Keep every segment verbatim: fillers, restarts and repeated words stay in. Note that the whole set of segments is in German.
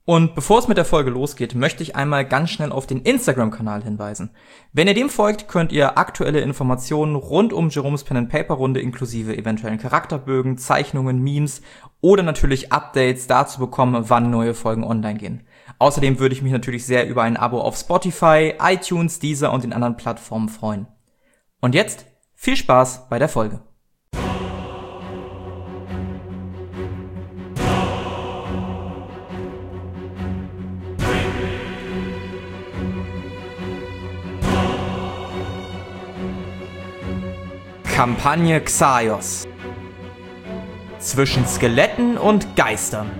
Und bevor es mit der Folge losgeht, möchte ich einmal ganz schnell auf den Instagram-Kanal hinweisen. Wenn ihr dem folgt, könnt ihr aktuelle Informationen rund um Jerome's Pen and Paper Runde inklusive eventuellen Charakterbögen, Zeichnungen, Memes oder natürlich Updates dazu bekommen, wann neue Folgen online gehen. Außerdem würde ich mich natürlich sehr über ein Abo auf Spotify, iTunes, Deezer und den anderen Plattformen freuen. Und jetzt viel Spaß bei der Folge. Kampagne Xaios. Zwischen Skeletten und Geistern.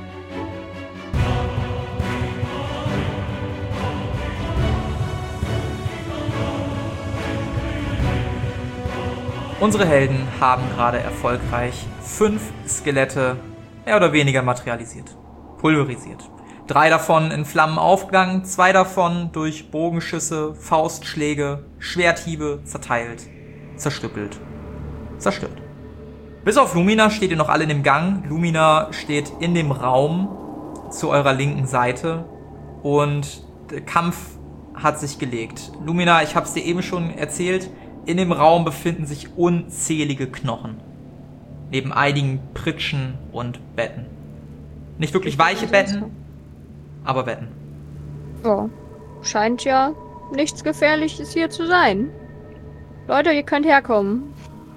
Unsere Helden haben gerade erfolgreich fünf Skelette mehr oder weniger materialisiert, pulverisiert. Drei davon in Flammen aufgegangen, zwei davon durch Bogenschüsse, Faustschläge, Schwerthiebe zerteilt, zerstückelt, zerstört. Bis auf Lumina steht ihr noch alle in dem Gang. Lumina steht in dem Raum zu eurer linken Seite und der Kampf hat sich gelegt. Lumina, ich hab's dir eben schon erzählt, in dem Raum befinden sich unzählige Knochen. Neben einigen Pritschen und Betten. Nicht wirklich weiche Betten, aber Betten. Ja, scheint ja nichts Gefährliches hier zu sein. Leute, ihr könnt herkommen.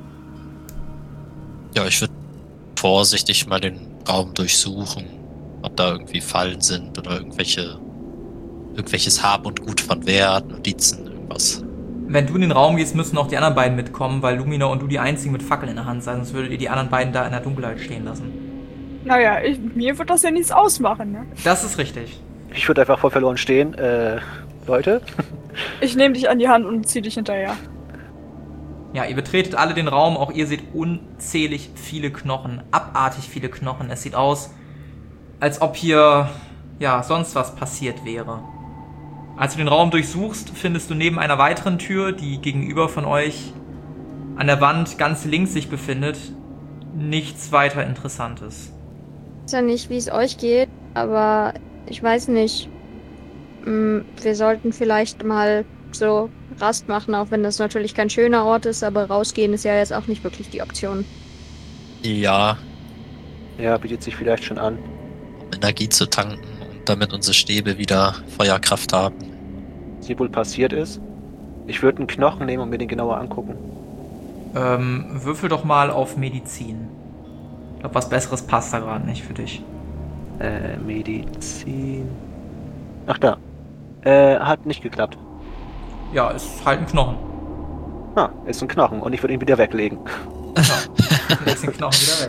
Ja, ich würde vorsichtig mal den Raum durchsuchen, ob da irgendwie Fallen sind oder irgendwelche irgendwelches Hab und Gut von Wert, Notizen, irgendwas. Wenn du in den Raum gehst, müssen auch die anderen beiden mitkommen, weil Lumina und du die einzigen mit Fackeln in der Hand seid, sonst würdet ihr die anderen beiden da in der Dunkelheit stehen lassen. Naja, ich, mir wird das ja nichts ausmachen, ne? Das ist richtig. Ich würde einfach voll verloren stehen. Äh, Leute? Ich nehme dich an die Hand und zieh dich hinterher. Ja, ihr betretet alle den Raum, auch ihr seht unzählig viele Knochen, abartig viele Knochen. Es sieht aus, als ob hier, ja, sonst was passiert wäre. Als du den Raum durchsuchst, findest du neben einer weiteren Tür, die gegenüber von euch an der Wand ganz links sich befindet, nichts weiter Interessantes. Ich weiß ja nicht, wie es euch geht, aber ich weiß nicht. Wir sollten vielleicht mal so Rast machen, auch wenn das natürlich kein schöner Ort ist, aber rausgehen ist ja jetzt auch nicht wirklich die Option. Ja. Ja, bietet sich vielleicht schon an. Um Energie zu tanken und damit unsere Stäbe wieder Feuerkraft haben. Was hier wohl passiert ist? Ich würde einen Knochen nehmen und mir den genauer angucken. Ähm, würfel doch mal auf Medizin. Ich glaube, was Besseres passt da gerade nicht für dich. Äh, Medizin... Ach da. Äh, hat nicht geklappt. Ja, ist halt ein Knochen. Ah, ist ein Knochen und ich würde ihn wieder weglegen. Ja, legst den Knochen wieder weg.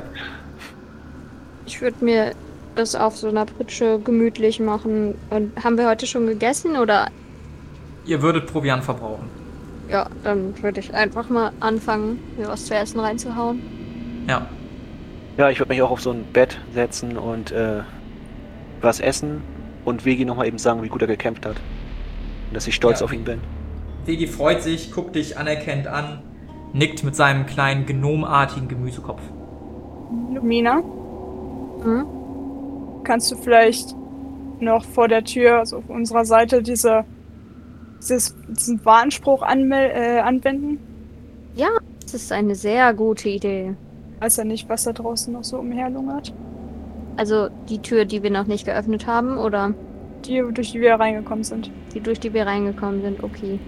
Ich würde mir das auf so einer Pritsche gemütlich machen. Und haben wir heute schon gegessen, oder? Ihr würdet Proviant verbrauchen. Ja, dann würde ich einfach mal anfangen, mir was zu essen reinzuhauen. Ja. Ja, ich würde mich auch auf so ein Bett setzen und äh, was essen und Vegi nochmal eben sagen, wie gut er gekämpft hat. Und dass ich stolz Ja. auf ihn bin. Vegi freut sich, guckt dich anerkennend an, nickt mit seinem kleinen gnomartigen Gemüsekopf. Lumina, Hm? kannst du vielleicht noch vor der Tür, also auf unserer Seite, diese, dieses, diesen Warnspruch anmel- äh, anwenden? Ja, das ist eine sehr gute Idee. Weiß ja nicht, was da draußen noch so umherlungert. Also die Tür, die wir noch nicht geöffnet haben, oder Die, durch die wir reingekommen sind. die, durch die wir reingekommen sind, okay.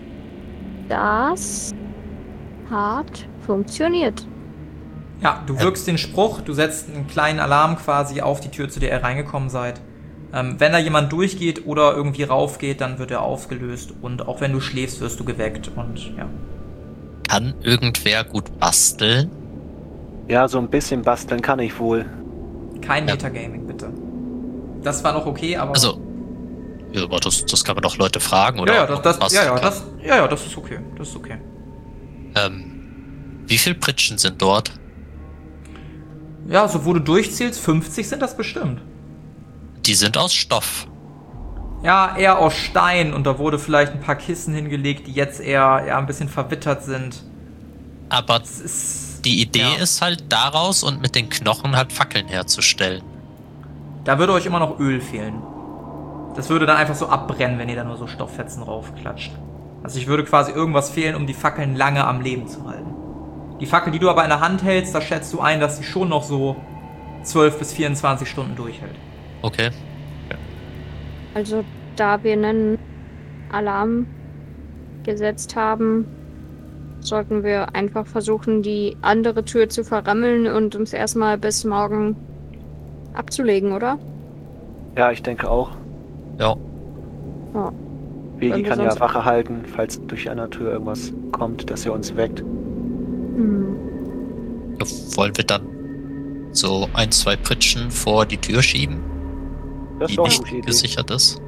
Das hat funktioniert. Ja, du wirkst den Spruch, du setzt einen kleinen Alarm quasi auf die Tür, zu der ihr reingekommen seid. Ähm, wenn da jemand durchgeht oder irgendwie raufgeht, dann wird er aufgelöst und auch wenn du schläfst, wirst du geweckt und ja. Kann irgendwer gut basteln? Ja, so ein bisschen basteln kann ich wohl. Kein Ja. Metagaming, bitte. Das war noch okay, aber... Also, ja, aber das, das kann man doch Leute fragen, oder? ja, ja, das, das, Was ja, ja, kann. das, ja, ja, das ist okay, das ist okay. Ähm, wie viel Pritschen sind dort? Ja, so wo du durchzählst, fünfzig sind das bestimmt. Die sind aus Stoff. Ja, eher aus Stein und da wurde vielleicht ein paar Kissen hingelegt, die jetzt eher, eher ein bisschen verwittert sind. Aber Es ist, die Idee ja. ist halt daraus und mit den Knochen halt Fackeln herzustellen. Da würde euch immer noch Öl fehlen. Das würde dann einfach so abbrennen, wenn ihr da nur so Stofffetzen raufklatscht. Also ich würde quasi irgendwas fehlen, um die Fackeln lange am Leben zu halten. Die Fackel, die du aber in der Hand hältst, da schätzt du ein, dass sie schon noch so zwölf bis vierundzwanzig Stunden durchhält. Okay. Also, da wir einen Alarm gesetzt haben, sollten wir einfach versuchen, die andere Tür zu verrammeln und uns erstmal bis morgen abzulegen, oder? Ja, ich denke auch. Ja. Ja. Vegi Wenn wir kann ja sonst- Wache halten, falls durch die andere Tür irgendwas kommt, dass er uns weckt. Hm. Ja, wollen wir dann so ein, zwei Pritschen vor die Tür schieben, Das die ist doch eine nicht gute Idee. gesichert ist?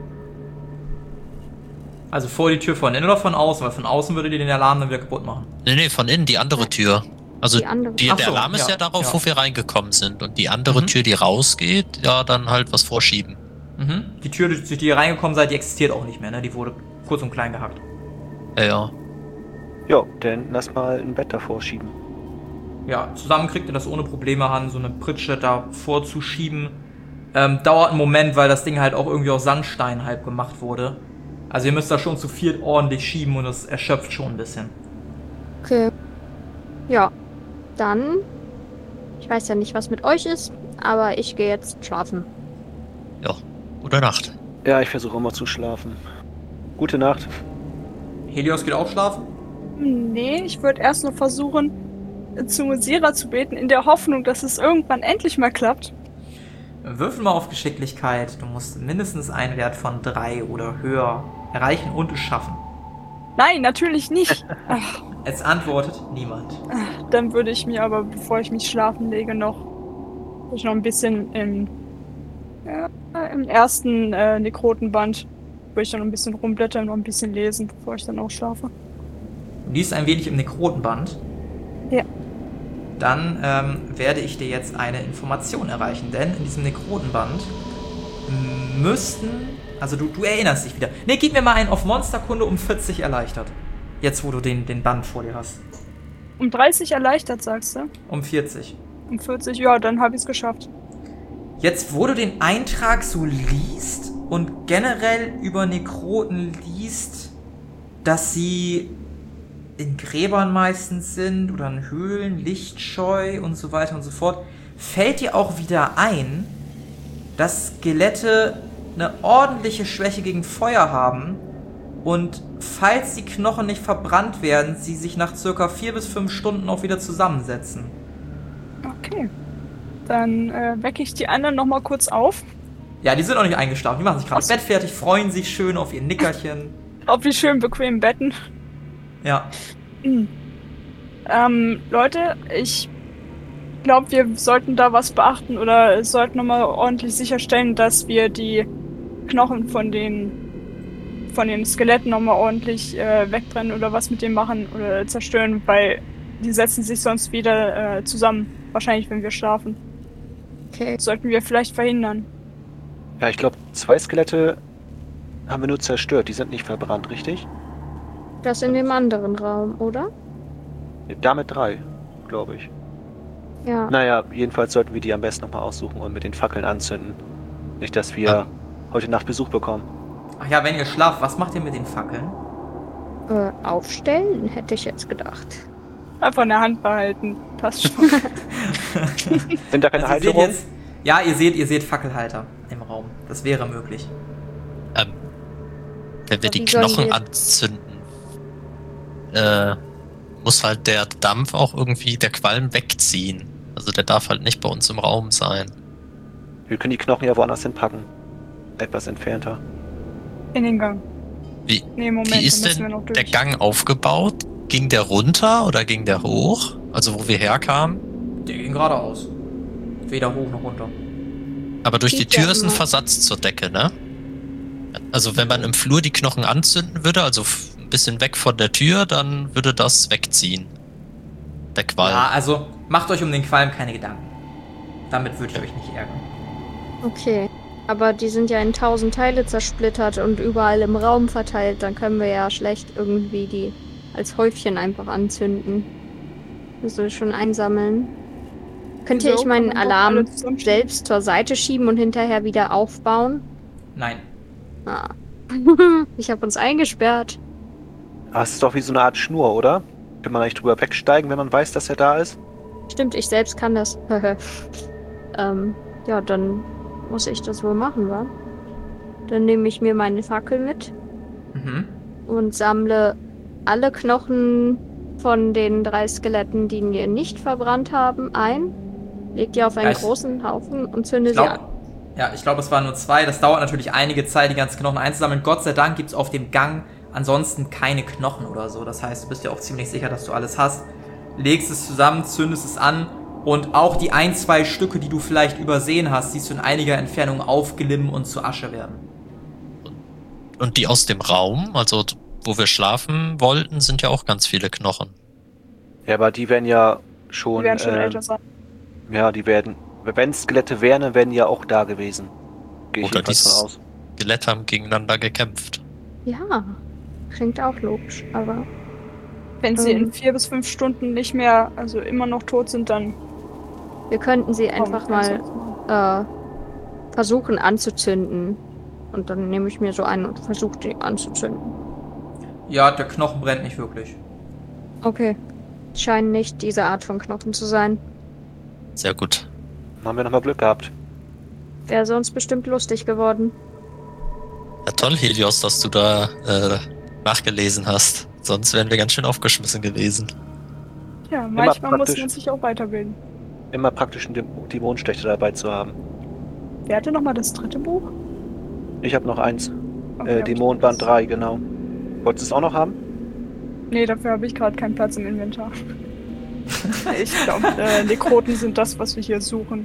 Also vor die Tür von innen oder von außen? Weil von außen würde die den Alarm dann wieder kaputt machen. Nee, nee, von innen, die andere Tür. Also Die andere. die, Ach der so, Alarm ist ja, ja darauf, ja. wo wir reingekommen sind. Und die andere Mhm. Tür, die rausgeht, ja, dann halt was vorschieben. Mhm. Die Tür, durch die ihr reingekommen seid, die existiert auch nicht mehr, ne? Die wurde kurz und klein gehackt. Ja, ja. Jo, dann lass mal ein Bett davor schieben. Ja, zusammen kriegt ihr das ohne Probleme an, so eine Pritsche da vorzuschieben. Ähm, dauert einen Moment, weil das Ding halt auch irgendwie aus Sandstein halb gemacht wurde. Also ihr müsst da schon zu viert ordentlich schieben und das erschöpft schon ein bisschen. Okay. Ja. Dann. Ich weiß ja nicht, was mit euch ist, aber ich gehe jetzt schlafen. Ja. Gute Nacht. Ja, ich versuche immer zu schlafen. Gute Nacht. Helios geht auch schlafen? Nee, ich würde erst noch versuchen, zu Musira zu beten, in der Hoffnung, dass es irgendwann endlich mal klappt. Würfel mal auf Geschicklichkeit. Du musst mindestens einen Wert von drei oder höher erreichen und es schaffen. Nein, natürlich nicht. Ach, Es antwortet niemand. dann würde ich mir aber, bevor ich mich schlafen lege, noch, ich noch ein bisschen im, ja, im ersten äh, Nekrotenband, würde ich dann noch ein bisschen rumblättern und noch ein bisschen lesen, bevor ich dann auch schlafe. Du liest ein wenig im Nekrotenband. Ja. Dann ähm, werde ich dir jetzt eine Information erreichen, denn in diesem Nekrotenband müssten, also du, du erinnerst dich wieder. Ne, gib mir mal einen auf Monsterkunde um vierzig erleichtert. Jetzt, wo du den, den Band vor dir hast. Um dreißig erleichtert, sagst du? Um vierzig. Um vierzig, ja, dann habe ich es geschafft. Jetzt, wo du den Eintrag so liest und generell über Nekroten liest, dass sie in Gräbern meistens sind oder in Höhlen, lichtscheu und so weiter und so fort, fällt dir auch wieder ein, dass Skelette eine ordentliche Schwäche gegen Feuer haben und falls die Knochen nicht verbrannt werden, sie sich nach circa vier bis fünf Stunden auch wieder zusammensetzen. Okay. Dann äh, wecke ich die anderen nochmal kurz auf. Ja, die sind noch nicht eingeschlafen, die machen sich gerade Ach so. Bett fertig, freuen sich schön auf ihr Nickerchen. Auf die schönen bequemen Betten. Ja. Hm. Ähm, Leute, ich glaube, wir sollten da was beachten oder sollten nochmal ordentlich sicherstellen, dass wir die Knochen von den von den Skeletten nochmal ordentlich äh, wegbrennen oder was mit denen machen oder zerstören, weil die setzen sich sonst wieder äh, zusammen. Wahrscheinlich, wenn wir schlafen. Okay. Das sollten wir vielleicht verhindern. Ja, ich glaube, zwei Skelette haben wir nur zerstört. Die sind nicht verbrannt, richtig? Das in dem anderen Raum, oder? Damit drei, glaube ich. Ja. Naja, jedenfalls sollten wir die am besten nochmal aussuchen und mit den Fackeln anzünden. Nicht, dass wir Ja. heute Nacht Besuch bekommen. Ach ja, wenn ihr schlaft, was macht ihr mit den Fackeln? Äh, aufstellen, hätte ich jetzt gedacht. Einfach in der Hand behalten. Passt schon. Sind da keine Also ihr seht Halterungen? jetzt, ja, ihr seht, ihr seht Fackelhalter im Raum. Das wäre möglich. Ähm, wenn wir Aber die wie sollen Knochen wir- anzünden, äh, muss halt der Dampf auch irgendwie, der Qualm wegziehen. Also der darf halt nicht bei uns im Raum sein. Wir können die Knochen ja woanders hinpacken. Etwas entfernter. In den Gang. Wie, Nee, Moment, wie ist da müssen wir denn noch durch. der Gang aufgebaut? Ging der runter oder ging der hoch? Also wo wir herkamen? Der ging geradeaus. Weder hoch noch runter. Aber durch die Sieht ja Tür ist ein immer. Versatz zur Decke, ne? Also wenn man im Flur die Knochen anzünden würde, also f- ein bisschen weg von der Tür, dann würde das wegziehen. Der Qualm. Ja, also macht euch um den Qualm keine Gedanken. Damit würde ich euch nicht ärgern. Okay. Aber die sind ja in tausend Teile zersplittert und überall im Raum verteilt. Dann können wir ja schlecht irgendwie die als Häufchen einfach anzünden. Also schon einsammeln. Könnt ihr Wieso? ich meinen Kann man doch Alarm alle zusammenstellen? selbst zur Seite schieben und hinterher wieder aufbauen? Nein. Ah. Ich habe uns eingesperrt. Aber es ist doch wie so eine Art Schnur, oder? Kann man nicht drüber wegsteigen, wenn man weiß, dass er da ist? Stimmt, ich selbst kann das. ähm, ja, dann muss ich das wohl machen, wa? Dann nehme ich mir meine Fackel mit Mhm. und sammle alle Knochen von den drei Skeletten, die wir nicht verbrannt haben, ein. Leg die auf einen Ja, ich- großen Haufen und zünde Ich sie glaub, an. ja, ich glaube, es waren nur zwei. Das dauert natürlich einige Zeit, die ganzen Knochen einzusammeln. Gott sei Dank gibt's auf dem Gang ansonsten keine Knochen oder so. Das heißt, du bist ja auch ziemlich sicher, dass du alles hast. Legst es zusammen, zündest es an und auch die ein, zwei Stücke, die du vielleicht übersehen hast, siehst du in einiger Entfernung aufglimmen und zu Asche werden. Und die aus dem Raum, also wo wir schlafen wollten, sind ja auch ganz viele Knochen. Ja, aber die werden ja schon. Die werden schon ähm, älter sein. Ja, die werden. Wenn Skelette wären, dann wären die ja auch da gewesen. Gehe ich Oder jedenfalls die von aus. Skelette haben gegeneinander gekämpft. Ja, klingt auch logisch, aber Wenn sie ähm. in vier bis fünf Stunden nicht mehr, also immer noch tot sind, dann wir könnten sie brauchen wir einfach keinen mal Sorgen. äh, versuchen anzuzünden. Und dann nehme ich mir so einen und versuche die anzuzünden. Ja, der Knochen brennt nicht wirklich. Okay. Scheinen nicht diese Art von Knochen zu sein. Sehr gut. Dann haben wir nochmal Glück gehabt. Wäre sonst bestimmt lustig geworden. Ja, toll, Helios, dass du da äh, nachgelesen hast. Sonst wären wir ganz schön aufgeschmissen gewesen. Ja, manchmal muss praktisch. man sich auch weiterbilden. Immer praktisch einen Däm- Dämonenstecher dabei zu haben. Wer hatte nochmal das dritte Buch? Ich habe noch eins. Okay, äh, hab ich Dämonenband das- drei, genau. Wolltest du es auch noch haben? Nee, dafür habe ich gerade keinen Platz im Inventar. Ich glaube, äh, Nekroten sind das, was wir hier suchen.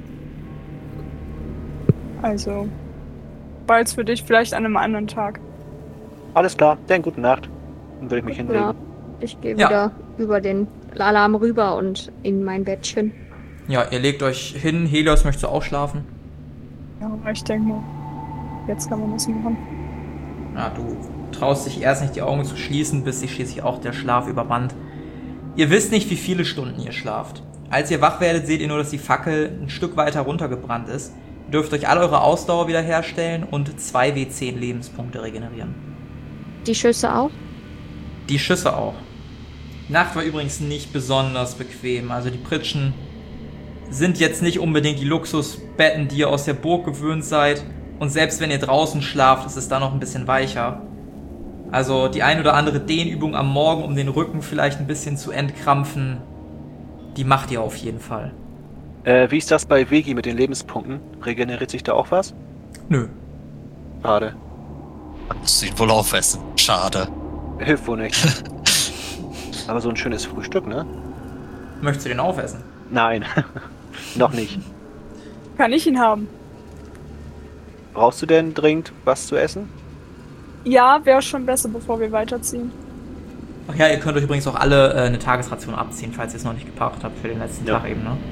Also, bald für dich, vielleicht an einem anderen Tag. Alles klar, dann gute Nacht. Dann würde ich mich hinlegen. Ja, ich gehe Ja. wieder über den Alarm rüber und in mein Bettchen. Ja, ihr legt euch hin. Helios, möchtest du auch schlafen? Ja, aber ich denke mal, jetzt kann man das machen. Ja, du traust dich erst nicht, die Augen zu schließen, bis sich schließlich auch der Schlaf übermannt. Ihr wisst nicht, wie viele Stunden ihr schlaft. Als ihr wach werdet, seht ihr nur, dass die Fackel ein Stück weiter runtergebrannt ist. Ihr dürft euch all eure Ausdauer wiederherstellen und zwei W zehn Lebenspunkte regenerieren. Die Schüsse auch? Die Schüsse auch. Die Nacht war übrigens nicht besonders bequem. Also die Pritschen sind jetzt nicht unbedingt die Luxusbetten, die ihr aus der Burg gewöhnt seid. Und selbst wenn ihr draußen schlaft, ist es da noch ein bisschen weicher. Also die ein oder andere Dehnübung am Morgen, um den Rücken vielleicht ein bisschen zu entkrampfen, die macht ihr auf jeden Fall. Äh, wie ist das bei Vegi mit den Lebenspunkten? Regeneriert sich da auch was? Nö. Schade. Man muss ihn wohl aufessen. Schade. Hilft wohl nicht. Aber so ein schönes Frühstück, ne? Möchtest du den aufessen? Nein. Noch nicht. Kann ich ihn haben? Brauchst du denn dringend was zu essen? Ja, wäre schon besser, bevor wir weiterziehen. Ach ja, ihr könnt euch übrigens auch alle äh, eine Tagesration abziehen, falls ihr es noch nicht gebraucht habt für den letzten Ja. Tag eben, ne?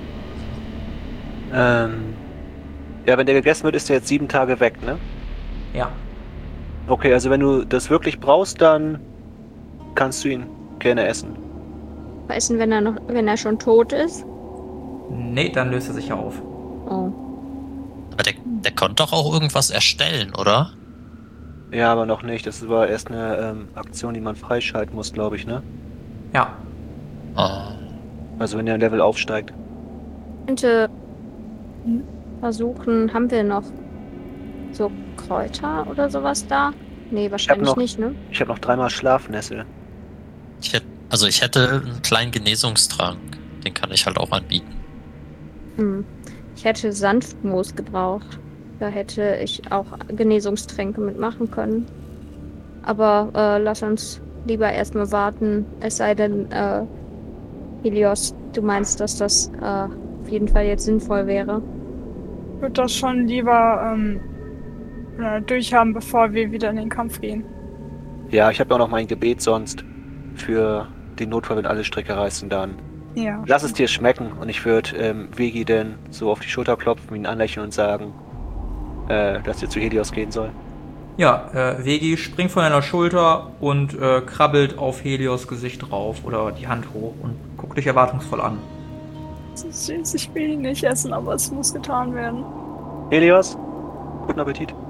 Ähm. Ja, wenn der gegessen wird, ist der jetzt sieben Tage weg, ne? Ja. Okay, also wenn du das wirklich brauchst, dann kannst du ihn gerne essen. Essen, wenn er noch, wenn er schon tot ist? Nee, dann löst er sich ja auf. Oh. Aber der, der konnte doch auch irgendwas erstellen, oder? Ja, aber noch nicht. Das war erst eine ähm, Aktion, die man freischalten muss, glaube ich, ne? Ja. Ah. Also wenn der Level aufsteigt. Könnte versuchen, haben wir noch so Kräuter oder sowas da? Nee, wahrscheinlich noch- nicht, ne? Ich habe noch dreimal Schlafnessel. Ich hätte, also ich hätte einen kleinen Genesungstrank. Den kann ich halt auch anbieten. Hm. Ich hätte Sanftmoos gebraucht. Da hätte ich auch Genesungstränke mitmachen können. Aber äh, lass uns lieber erstmal warten. Es sei denn, äh, Helios, du meinst, dass das äh, auf jeden Fall jetzt sinnvoll wäre. Ich würde das schon lieber ähm, äh, durchhaben, bevor wir wieder in den Kampf gehen. Ja, ich habe ja auch noch mein Gebet sonst für den Notfall, wenn alle Stricke reißen, dann. Ja. Lass es dir schmecken und ich würde ähm, Vegi denn so auf die Schulter klopfen, ihn anlächeln und sagen, äh, dass er zu Helios gehen soll. Ja, äh, Vegi springt von deiner Schulter und äh, krabbelt auf Helios Gesicht drauf oder die Hand hoch und guckt dich erwartungsvoll an. Das ist süß, ich will ihn nicht essen, aber es muss getan werden. Helios, guten Appetit.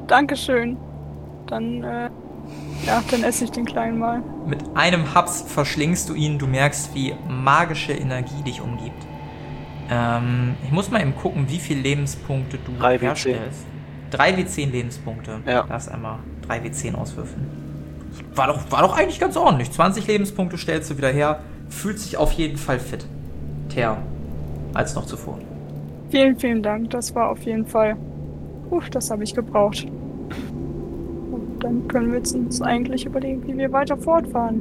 Dankeschön. Dann, äh, ja, dann esse ich den Kleinen mal. Mit einem Haps verschlingst du ihn, du merkst, wie magische Energie dich umgibt. Ähm, ich muss mal eben gucken, wie viele Lebenspunkte du drei W zehn. herstellst. drei W zehn Lebenspunkte. Ja. Lass einmal drei W zehn auswürfeln. War doch, war doch eigentlich ganz ordentlich. zwanzig Lebenspunkte stellst du wieder her. Fühlt sich auf jeden Fall fit. Ter, als noch zuvor. Vielen, vielen Dank. Das war auf jeden Fall... Uff, das habe ich gebraucht. Und dann können wir jetzt uns eigentlich überlegen, wie wir weiter fortfahren.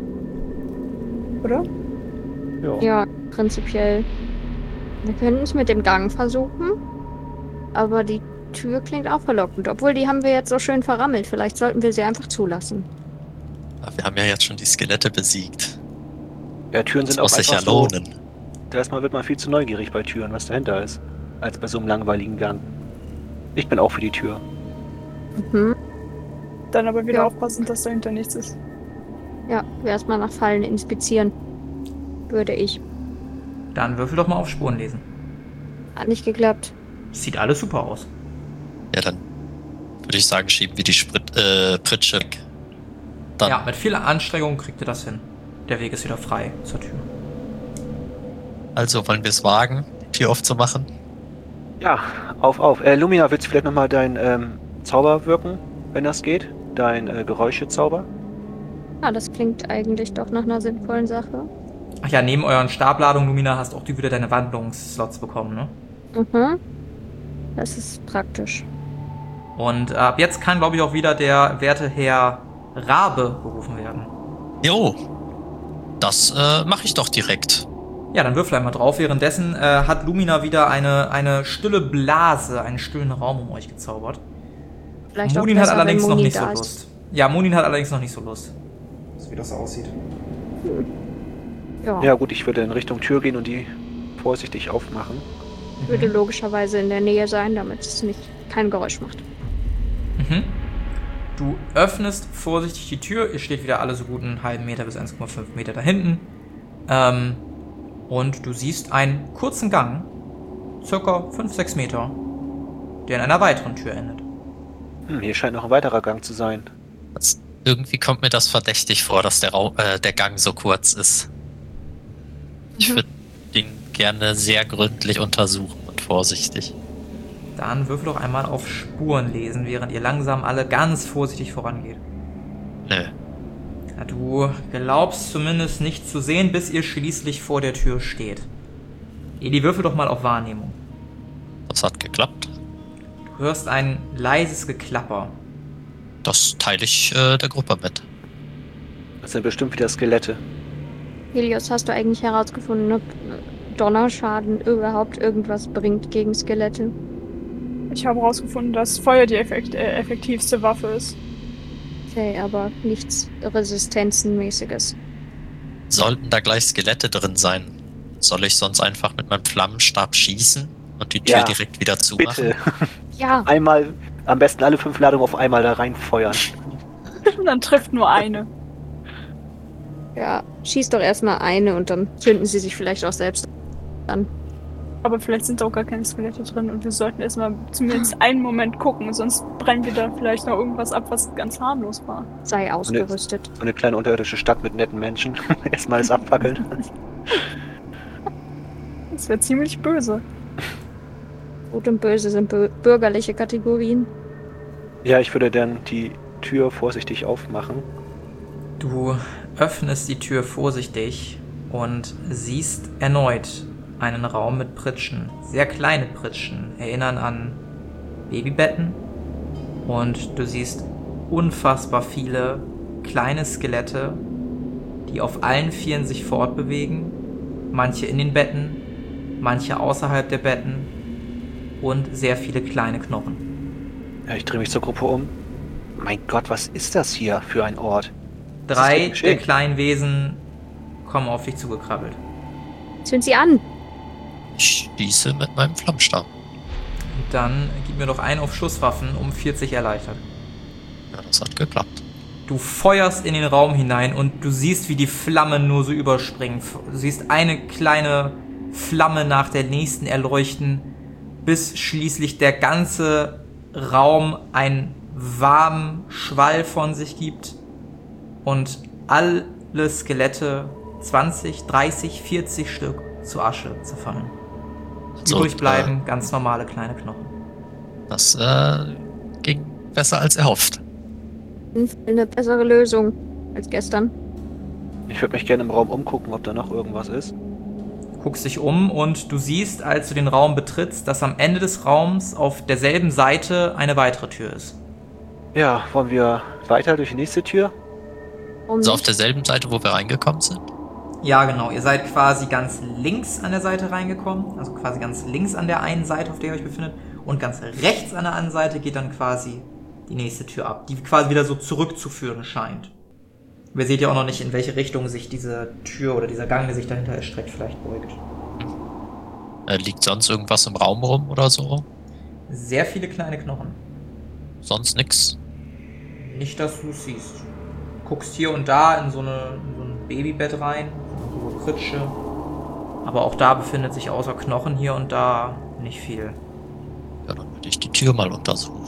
Oder? Ja. Ja, prinzipiell. Wir können es mit dem Gang versuchen, aber die Tür klingt auch verlockend. Obwohl, die haben wir jetzt so schön verrammelt. Vielleicht sollten wir sie einfach zulassen. Aber wir haben ja jetzt schon die Skelette besiegt. Ja, Türen Das sind muss auch sich einfach ja so... lohnen. Erstmal wird man viel zu neugierig bei Türen, was dahinter ist, als bei so einem langweiligen Gang. Ich bin auch für die Tür. Mhm. Dann aber wieder Ja. aufpassen, dass dahinter nichts ist. Ja, erstmal nach Fallen inspizieren. Würde ich. Dann würfel doch mal auf Spuren lesen. Hat nicht geklappt. Sieht alles super aus. Ja, dann würde ich sagen, schieben wir die Sprit äh, Pritsche weg. Dann Ja, mit viel Anstrengung kriegt ihr das hin. Der Weg ist wieder frei zur Tür. Also wollen wir es wagen, die Tür aufzumachen? Ja, auf, auf. Äh, Lumina, willst du vielleicht nochmal dein ähm, Zauber wirken, wenn das geht? Dein äh, Geräuschezauber? Ah, das klingt eigentlich doch nach einer sinnvollen Sache. Ach ja, neben euren Stabladungen, Lumina, hast auch du wieder deine Wandlungsslots bekommen, ne? Mhm. Das ist praktisch. Und ab jetzt kann, glaube ich, auch wieder der werte Herr Rabe berufen werden. Jo, das äh, mache ich doch direkt. Ja, dann würfel einmal drauf. Währenddessen äh, hat Lumina wieder eine, eine stille Blase, einen stillen Raum um euch gezaubert. Vielleicht Munin auch hat besser, allerdings wenn noch Munin nicht so da ist. Lust. Ja, Munin hat allerdings noch nicht so Lust. Wie das aussieht. Ja, Ja gut, ich würde in Richtung Tür gehen und die vorsichtig aufmachen. würde logischerweise in der Nähe sein, damit es nicht kein Geräusch macht. Mhm. Du öffnest vorsichtig die Tür. Ihr steht wieder alle so gut einen halben Meter bis eins Komma fünf Meter da hinten. Ähm, und du siehst einen kurzen Gang, circa fünf, sechs Meter, der in einer weiteren Tür endet. Hm, hier scheint noch ein weiterer Gang zu sein. Das, irgendwie kommt mir das verdächtig vor, dass der, Rau äh, der Gang so kurz ist. Ich Mhm. würde den gerne sehr gründlich untersuchen und vorsichtig. Dann würfel doch einmal auf Spuren lesen, während ihr langsam alle ganz vorsichtig vorangeht. Nö. Ja, du glaubst zumindest nicht zu sehen, bis ihr schließlich vor der Tür steht. Eli, würfel doch mal auf Wahrnehmung. Das hat geklappt. Du hörst ein leises Geklapper. Das teile ich äh, der Gruppe mit. Das sind bestimmt wieder Skelette. Helios, hast du eigentlich herausgefunden, ob Donnerschaden überhaupt irgendwas bringt gegen Skelette? Ich habe herausgefunden, dass Feuer die effekt äh, effektivste Waffe ist. Okay, aber nichts Resistenzenmäßiges. Sollten da gleich Skelette drin sein, soll ich sonst einfach mit meinem Flammenstab schießen und die Tür Ja, direkt wieder zumachen? Bitte. Ja, Einmal, am besten alle fünf Ladungen auf einmal da reinfeuern. Und dann trifft nur eine. ja, schieß doch erstmal eine und dann zünden sie sich vielleicht auch selbst an. Aber vielleicht sind da auch gar keine Skelette drin und wir sollten erstmal zumindest einen Moment gucken, sonst brennen wir da vielleicht noch irgendwas ab, was ganz harmlos war. Sei ausgerüstet. So eine kleine unterirdische Stadt mit netten Menschen. Erstmal alles abfackeln. Das wäre ziemlich böse. Gut und böse sind bö bürgerliche Kategorien. Ja, ich würde dann die Tür vorsichtig aufmachen. Du öffnest die Tür vorsichtig und siehst erneut einen Raum mit Pritschen. Sehr kleine Pritschen, erinnern an Babybetten. Und du siehst unfassbar viele kleine Skelette, die auf allen Vieren sich fortbewegen. Manche in den Betten, manche außerhalb der Betten und sehr viele kleine Knochen. Ja, ich drehe mich zur Gruppe um. Mein Gott, was ist das hier für ein Ort? Drei denn geschehen? der kleinen Wesen kommen auf dich zugekrabbelt. Zünd sie an! Ich schieße mit meinem Flammenstab. Dann gib mir doch einen auf Schusswaffen um vierzig erleichtert. Ja, das hat geklappt. Du feuerst in den Raum hinein und du siehst, wie die Flammen nur so überspringen. Du siehst eine kleine Flamme nach der nächsten erleuchten, bis schließlich der ganze Raum ein warmen Schwall von sich gibt und alle Skelette, zwanzig, dreißig, vierzig Stück, zu Asche zerfallen. So, Übrig bleiben äh, ganz normale kleine Knochen. Das äh, ging besser als erhofft. Eine bessere Lösung als gestern. Ich würde mich gerne im Raum umgucken, ob da noch irgendwas ist. Guckst dich um und du siehst, als du den Raum betrittst, dass am Ende des Raums auf derselben Seite eine weitere Tür ist. Ja, wollen wir weiter durch die nächste Tür? Um Also auf derselben Seite, wo wir reingekommen sind? Ja, genau. Ihr seid quasi ganz links an der Seite reingekommen. Also quasi ganz links an der einen Seite, auf der ihr euch befindet. Und ganz rechts an der anderen Seite geht dann quasi die nächste Tür ab, die quasi wieder so zurückzuführen scheint. Wir seht ja auch noch nicht, in welche Richtung sich diese Tür oder dieser Gang, der sich dahinter erstreckt, vielleicht beugt. Äh, liegt sonst irgendwas im Raum rum oder so? Sehr viele kleine Knochen. Sonst nix? Nicht, dass du es siehst. Du guckst hier und da in so, eine, in so ein Babybett rein, so eine Pritsche. Aber auch da befindet sich außer Knochen hier und da nicht viel. Ja, dann würde ich die Tür mal untersuchen.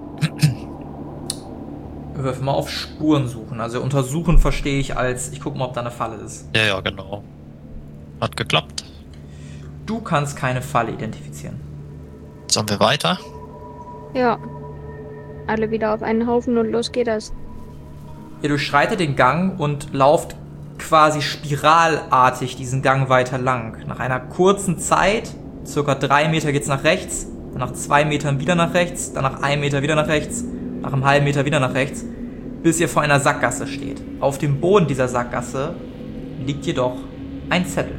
Wirf mal auf Spuren suchen. Also untersuchen verstehe ich als, ich gucke mal, ob da eine Falle ist. Ja, ja, genau. Hat geklappt. Du kannst keine Falle identifizieren. Sollen wir weiter? Ja. Alle wieder auf einen Haufen und los geht das. Ihr durchschreitet den Gang und lauft quasi spiralartig diesen Gang weiter lang. Nach einer kurzen Zeit, circa drei Meter geht's nach rechts, dann nach zwei Metern wieder nach rechts, dann nach einem Meter wieder nach rechts, nach einem halben Meter wieder nach rechts, bis ihr vor einer Sackgasse steht. Auf dem Boden dieser Sackgasse liegt jedoch ein Zettel.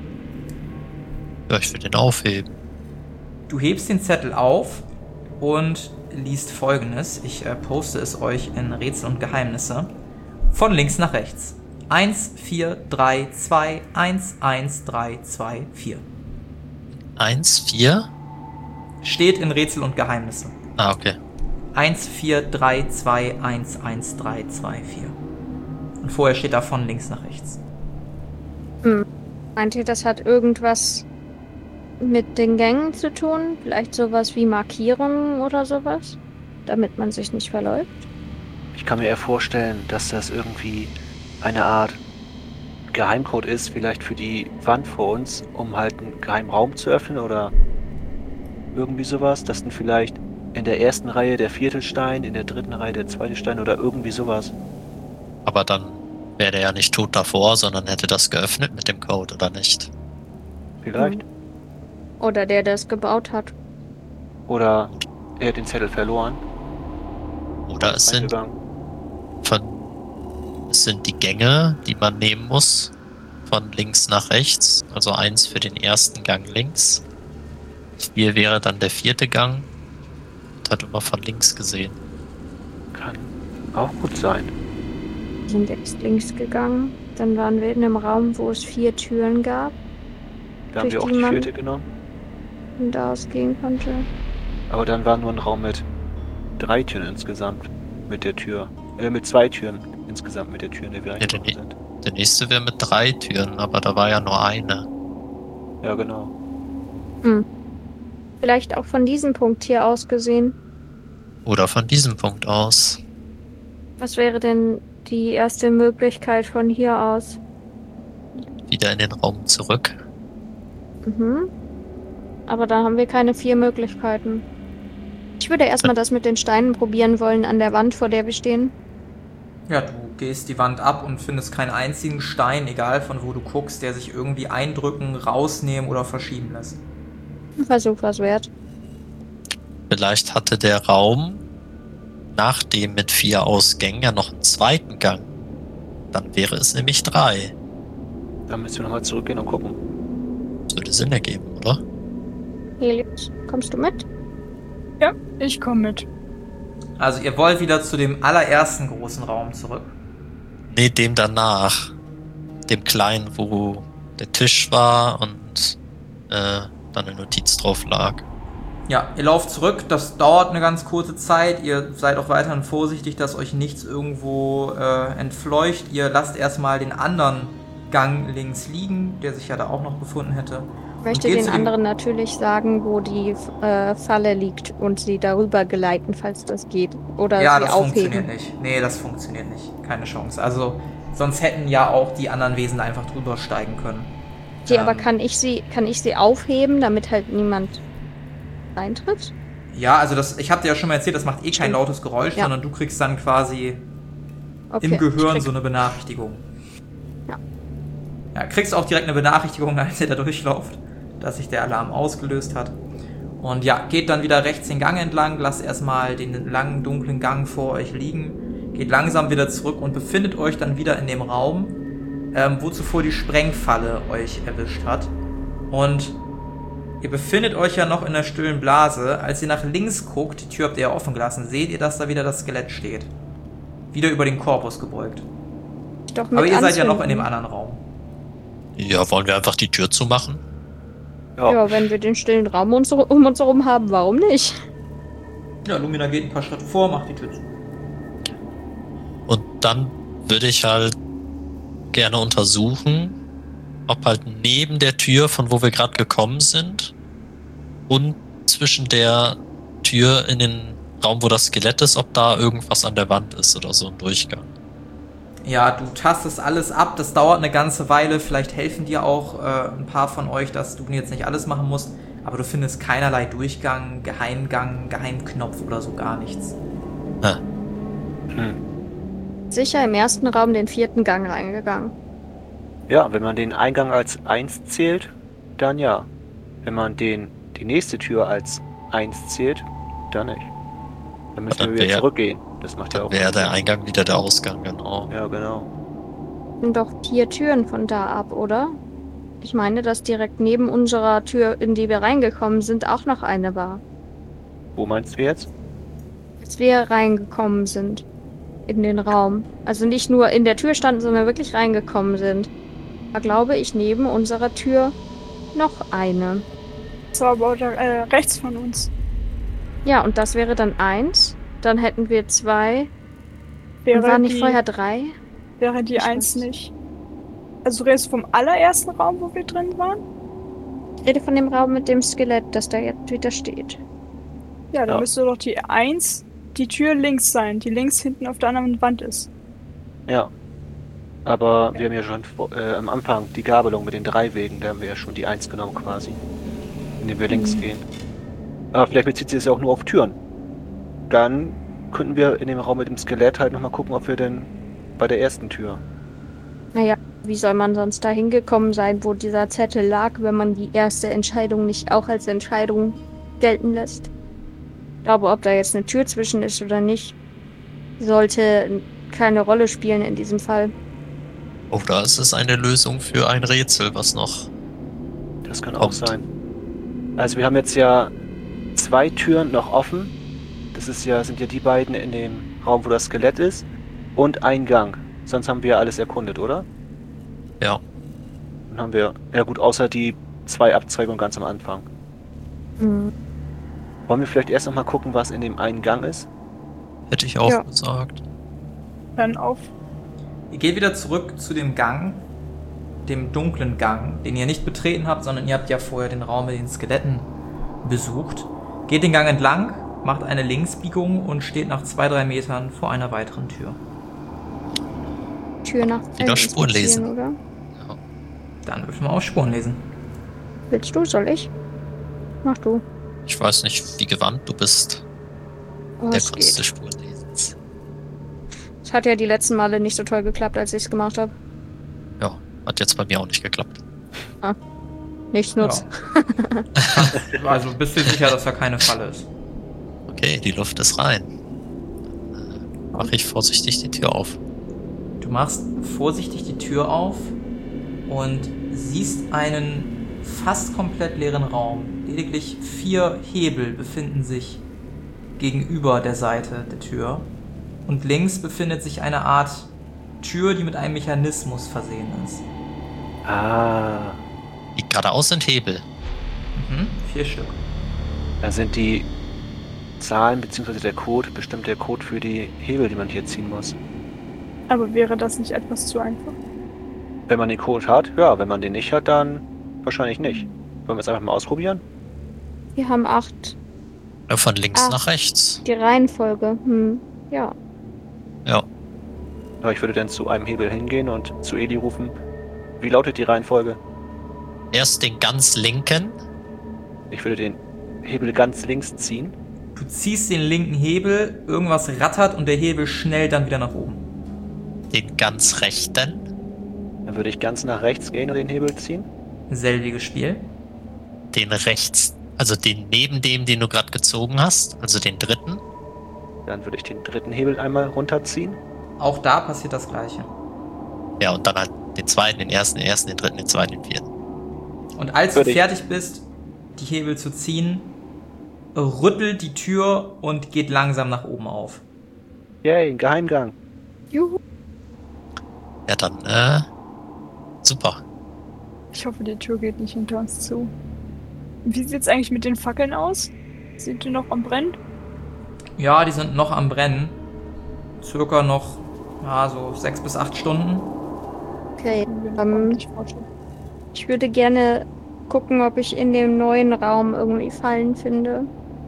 Ja, ich will den aufheben. Du hebst den Zettel auf und liest Folgendes. Ich äh, poste es euch in Rätsel und Geheimnisse. Von links nach rechts. eins vier drei zwei eins eins drei zwei vier. Eins, vier? Steht in Rätsel und Geheimnisse. Ah, okay. eins vier drei zwei eins eins drei zwei vier. Und vorher steht da von links nach rechts. Hm. Meint ihr, das hat irgendwas mit den Gängen zu tun? Vielleicht sowas wie Markierungen oder sowas? Damit man sich nicht verläuft? Ich kann mir eher vorstellen, dass das irgendwie eine Art Geheimcode ist, vielleicht für die Wand vor uns, um halt einen geheimen Raum zu öffnen oder irgendwie sowas. Das sind vielleicht in der ersten Reihe der vierte Stein, in der dritten Reihe der zweite Stein oder irgendwie sowas. Aber dann wäre der ja nicht tot davor, sondern hätte das geöffnet mit dem Code, oder nicht? Vielleicht. Hm. Oder der, der es gebaut hat. Oder er hat den Zettel verloren. Oder es sind, Eingegangen. von, es sind die Gänge, die man nehmen muss, von links nach rechts. Also eins für den ersten Gang links. Vier wäre dann der vierte Gang. Und hat immer von links gesehen. Kann auch gut sein. Wir sind jetzt links gegangen. Dann waren wir in einem Raum, wo es vier Türen gab. Da haben Durch wir auch die die man- vierte genommen. Und da ausgehen konnte. Aber dann war nur ein Raum mit drei Türen insgesamt mit der Tür. Äh, mit zwei Türen insgesamt mit der Tür, in der wir Ja, reingekommen der- sind. Der nächste wäre mit drei Türen, aber da war ja nur eine. Ja, genau. Hm. Vielleicht auch von diesem Punkt hier aus gesehen. Oder von diesem Punkt aus. Was wäre denn die erste Möglichkeit von hier aus? Wieder in den Raum zurück. Mhm. Aber da haben wir keine vier Möglichkeiten. Ich würde erstmal das mit den Steinen probieren wollen an der Wand, vor der wir stehen. Ja, du gehst die Wand ab und findest keinen einzigen Stein, egal von wo du guckst, der sich irgendwie eindrücken, rausnehmen oder verschieben lässt. Ein Versuch was wert. Vielleicht hatte der Raum nach dem mit vier Ausgängen ja noch einen zweiten Gang. Dann wäre es nämlich drei. Dann müssen wir nochmal zurückgehen und gucken. Das würde Sinn ergeben, oder? Helios, kommst du mit? Ja, ich komme mit. Also ihr wollt wieder zu dem allerersten großen Raum zurück. Nee, dem danach. Dem kleinen, wo der Tisch war und äh, dann eine Notiz drauf lag. Ja, ihr lauft zurück, das dauert eine ganz kurze Zeit. Ihr seid auch weiterhin vorsichtig, dass euch nichts irgendwo äh, entfleucht. Ihr lasst erstmal den anderen Gang links liegen, der sich ja da auch noch befunden hätte. möchte geht den zu dem- anderen natürlich sagen, wo die äh, Falle liegt und sie darüber geleiten, falls das geht. Oder Ja, sie das aufheben. funktioniert nicht. Nee, das funktioniert nicht. Keine Chance. Also, sonst hätten ja auch die anderen Wesen einfach drüber steigen können. Okay, aber Ähm, kann ich sie, kann ich sie aufheben, damit halt niemand reintritt? Ja, also das, ich habe dir ja schon mal erzählt, das macht eh kein Stimmt. lautes Geräusch, Ja. sondern du kriegst dann quasi Okay, im ich Gehirn krieg- so eine Benachrichtigung. Ja. Ja, kriegst auch direkt eine Benachrichtigung, als ihr da durchlauft, dass sich der Alarm ausgelöst hat. Und ja, geht dann wieder rechts den Gang entlang, lasst erstmal den langen, dunklen Gang vor euch liegen, geht langsam wieder zurück und befindet euch dann wieder in dem Raum, ähm, wo zuvor die Sprengfalle euch erwischt hat. Und ihr befindet euch ja noch in der stillen Blase. Als ihr nach links guckt, die Tür habt ihr ja offen gelassen, seht ihr, dass da wieder das Skelett steht. Wieder über den Korpus gebeugt. Doch mit Aber ihr seid ja noch in anzünden. dem anderen Raum. Ja, wollen wir einfach die Tür zumachen? Ja, Ja, wenn wir den stillen Raum uns, um uns herum haben, warum nicht? Ja, Lumina geht ein paar Schritte vor, macht die Tür zu. Und dann würde ich halt gerne untersuchen, ob halt neben der Tür, von wo wir gerade gekommen sind, und zwischen der Tür in den Raum, wo das Skelett ist, ob da irgendwas an der Wand ist oder so ein Durchgang. Ja, du tastest alles ab, das dauert eine ganze Weile, vielleicht helfen dir auch äh, ein paar von euch, dass du jetzt nicht alles machen musst, aber du findest keinerlei Durchgang, Geheimgang, Geheimknopf oder so gar nichts. Ah, hm. Sicher im ersten Raum den vierten Gang reingegangen. Ja, wenn man den Eingang als eins zählt, dann ja. Wenn man den, die nächste Tür als eins zählt, dann nicht. Dann müssen Dann wir wieder wär- zurückgehen. Das macht ja dann auch wäre der Sinn. Eingang wieder der Ausgang, genau. Ja, genau. Sind doch vier Türen von da ab, oder? Ich meine, dass direkt neben unserer Tür, in die wir reingekommen sind, auch noch eine war. Wo meinst du jetzt? Als wir reingekommen sind in den Raum. Also nicht nur in der Tür standen, sondern wirklich reingekommen sind. Da glaube ich neben unserer Tür noch eine. Das war aber äh, rechts von uns. Ja, und das wäre dann eins. Dann hätten wir zwei. Wäre Und waren nicht die, vorher drei? wäre die Ich eins weiß. nicht. Also du redest vom allerersten Raum, wo wir drin waren? Ich rede von dem Raum mit dem Skelett, das da jetzt wieder steht. Ja, dann Ja. müsste doch die eins die Tür links sein, die links hinten auf der anderen Wand ist. Ja. Aber wir haben ja schon vor- äh, am Anfang die Gabelung mit den drei Wegen, da haben wir ja schon die eins genommen quasi. Indem wir links Mhm. gehen. Aber vielleicht bezieht sich das ja auch nur auf Türen. Dann könnten wir in dem Raum mit dem Skelett halt nochmal gucken, ob wir denn bei der ersten Tür. Naja, wie soll man sonst da hingekommen sein, wo dieser Zettel lag, wenn man die erste Entscheidung nicht auch als Entscheidung gelten lässt? Ich glaube, ob da jetzt eine Tür zwischen ist oder nicht, sollte keine Rolle spielen in diesem Fall. Oder es ist eine Lösung für ein Rätsel, was noch. Das kann auch Kommt. sein. Also wir haben jetzt ja zwei Türen noch offen. Das ist ja, sind ja die beiden in dem Raum, wo das Skelett ist. Und ein Gang. Sonst haben wir alles erkundet, oder? Ja. Dann haben wir, ja gut, außer die zwei Abzweigungen ganz am Anfang. Hm. Wollen wir vielleicht erst noch mal gucken, was in dem einen Gang ist? Hätte ich auch Ja. gesagt. Dann auf. Ihr geht wieder zurück zu dem Gang, dem dunklen Gang, den ihr nicht betreten habt, sondern ihr habt ja vorher den Raum mit den Skeletten besucht. Geht den Gang entlang, macht eine Linksbiegung und steht nach zwei, drei Metern vor einer weiteren Tür. Tür nach Wieder äh, Spuren lesen. inspizieren, oder? Dann dürfen wir auch Spuren lesen. Willst du? Soll ich? Mach du. Ich weiß nicht, wie gewandt du bist. Oh, der es Kunst des geht. Spurenlesens. Es hat ja die letzten Male nicht so toll geklappt, als ich es gemacht habe. Ja, hat jetzt bei mir auch nicht geklappt. Nichts nutzt. Ja. Also bist du sicher, dass da keine Falle ist? Okay, die Luft ist rein. Mache ich vorsichtig die Tür auf. Du machst vorsichtig die Tür auf und siehst einen fast komplett leeren Raum. Lediglich vier Hebel befinden sich gegenüber der Seite der Tür. Und links befindet sich eine Art Tür, die mit einem Mechanismus versehen ist. Ah, Die geradeaus sind Hebel. Mhm, vier Stück. da sind die Zahlen bzw. der Code, bestimmt der Code für die Hebel, die man hier ziehen muss. Aber wäre das nicht etwas zu einfach? Wenn man den Code hat, ja, wenn man den nicht hat, dann wahrscheinlich nicht. Wollen wir es einfach mal ausprobieren? Wir haben acht. Äh, Von links Ach. nach rechts. Die Reihenfolge. Hm. Ja. Ja. Aber ich würde dann zu einem Hebel hingehen und zu Eli rufen. Wie lautet die Reihenfolge? Erst den ganz linken. Ich würde den Hebel ganz links ziehen. Du ziehst den linken Hebel, irgendwas rattert und der Hebel schnellt dann wieder nach oben. Den ganz rechten. Dann würde ich ganz nach rechts gehen und den Hebel ziehen. Selbiges Spiel. Den rechts. Also den neben dem, den du gerade gezogen hast. Also den dritten. Dann würde ich den dritten Hebel einmal runterziehen. Auch da passiert das Gleiche. Ja, und dann halt den zweiten, den ersten, den ersten, den dritten, den zweiten, den vierten. Und als du Würde ich- fertig bist, die Hebel zu ziehen, rüttelt die Tür und geht langsam nach oben auf. Yay, ein Geheimgang. Juhu. Ja, dann, äh, super. Ich hoffe, die Tür geht nicht hinter uns zu. Wie sieht's eigentlich mit den Fackeln aus? Sind die noch am Brennen? Ja, die sind noch am Brennen. Circa noch, ja, so sechs bis acht Stunden. Okay. Können wir Ähm, nicht vorstellen. Ich würde gerne gucken, ob ich in dem neuen Raum irgendwie Fallen finde.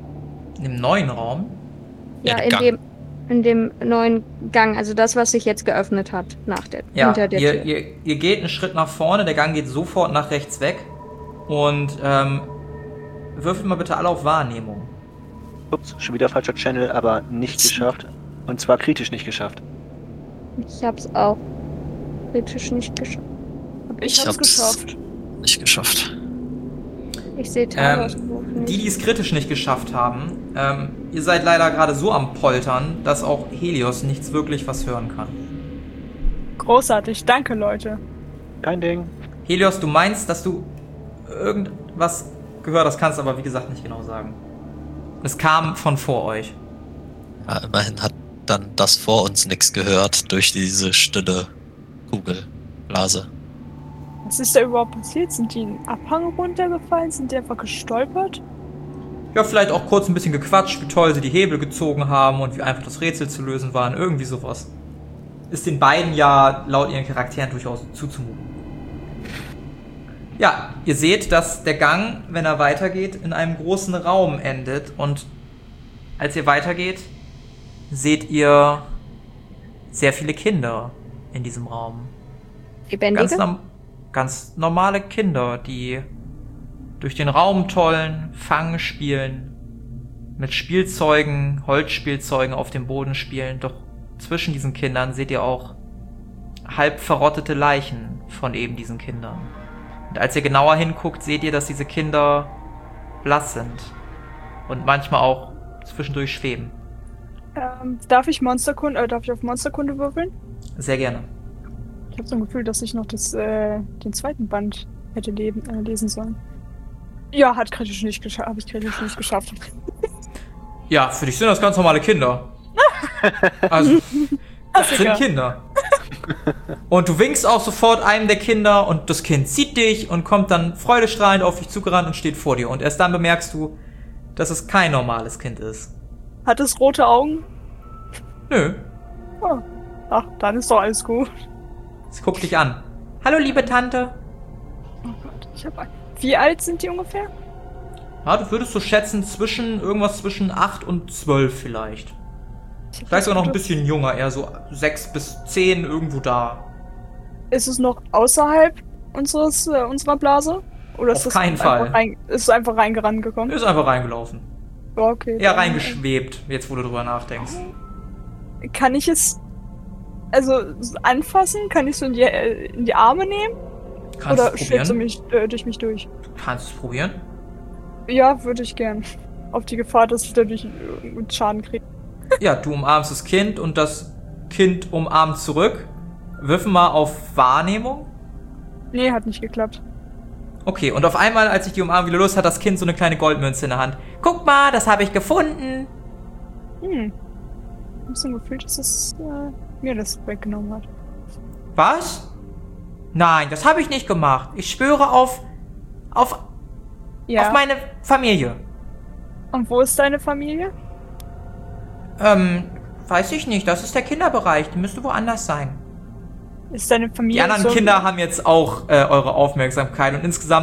Im neuen Raum. Ja, Ja, im in Gang. dem in dem neuen Gang, also das, was sich jetzt geöffnet hat nach der Ja, hinter der ihr, Tür. ihr, ihr geht einen Schritt nach vorne, der Gang geht sofort nach rechts weg. Und ähm, würfelt mal bitte alle auf Wahrnehmung. Ups, schon wieder falscher Channel, aber nicht geschafft. Und zwar kritisch nicht geschafft. Ich hab's auch kritisch nicht geschafft. Ich, Ich hab's hab's- geschafft. Nicht geschafft. Ich sehe Ähm, Talos Wurf nicht. Die, die es kritisch nicht geschafft haben, ähm, ihr seid leider gerade so am Poltern, dass auch Helios nichts wirklich was hören kann. Großartig, danke Leute. Kein Ding. Helios, du meinst, dass du irgendwas gehört hast, kannst aber wie gesagt nicht genau sagen. Es kam von vor euch. Ja, immerhin hat dann das vor uns nichts gehört durch diese stille Kugelblase. Was ist da überhaupt passiert? Sind die einen Abhang runtergefallen? Sind die einfach gestolpert? Ja, vielleicht auch kurz ein bisschen gequatscht, wie toll sie die Hebel gezogen haben und wie einfach das Rätsel zu lösen waren. Irgendwie sowas. Ist den beiden ja laut ihren Charakteren durchaus zuzumuten. Ja, ihr seht, dass der Gang, wenn er weitergeht, in einem großen Raum endet. Und als ihr weitergeht, seht ihr sehr viele Kinder in diesem Raum. Lebendige? Ganz, norm ganz normale Kinder, die durch den Raum tollen, Fangen spielen, mit Spielzeugen, Holzspielzeugen auf dem Boden spielen. Doch zwischen diesen Kindern seht ihr auch halb verrottete Leichen von eben diesen Kindern. Und als ihr genauer hinguckt, seht ihr, dass diese Kinder blass sind und manchmal auch zwischendurch schweben. Ähm, darf ich Monsterkunde, äh, darf ich auf Monsterkunde würfeln? Sehr gerne. Ich habe so ein Gefühl, dass ich noch das, äh, den zweiten Band hätte leben, äh, lesen sollen. Ja, hat kritisch nicht geschafft, habe ich kritisch nicht geschafft. Ja, für dich sind das ganz normale Kinder. Also, das sind Klassiker. Kinder. Und du winkst auch sofort einem der Kinder und das Kind sieht dich und kommt dann freudestrahlend auf dich zugerannt und steht vor dir. Und erst dann bemerkst du, dass es kein normales Kind ist. Hat es rote Augen? Nö, Oh. Ach, dann ist doch alles gut. sie guckt dich an. Hallo, liebe Tante. Oh Gott, ich hab ein... Wie alt sind die ungefähr? Ja, du würdest so schätzen, zwischen irgendwas zwischen acht und zwölf vielleicht. Ich hab Vielleicht sogar noch ein das- bisschen jünger, eher so sechs bis zehn irgendwo da. Ist es noch außerhalb unseres, äh, unserer Blase? Oder ist Auf das keinen einfach Fall. Rein, ist es einfach reingerannt gekommen? Ist einfach reingelaufen. Ja, okay. Eher dann- reingeschwebt, jetzt wo du drüber nachdenkst. Kann ich es also anfassen? Kann ich es so in die, äh, in die Arme nehmen? Kannst Oder du schwebt probieren? sie mich, äh, durch mich durch? Kannst du es probieren? Ja, würde ich gern. Auf die Gefahr, dass ich dadurch äh, Schaden kriege. Ja, du umarmst das Kind und das Kind umarmt zurück. Wirf mal auf Wahrnehmung. Nee, hat nicht geklappt. Okay, und auf einmal, als ich die Umarmung wieder los, hat das Kind so eine kleine Goldmünze in der Hand. Guck mal, das habe ich gefunden. Hm. Ich hab so ein Gefühl, dass es äh, mir das weggenommen hat. Was? Nein, das habe ich nicht gemacht. Ich schwöre auf, auf, Ja. auf meine Familie. Und wo ist deine Familie? Ähm, weiß ich nicht. Das ist der Kinderbereich. Die müsste woanders sein. Ist deine Die Familie anderen so Kinder haben jetzt auch äh, eure Aufmerksamkeit und insgesamt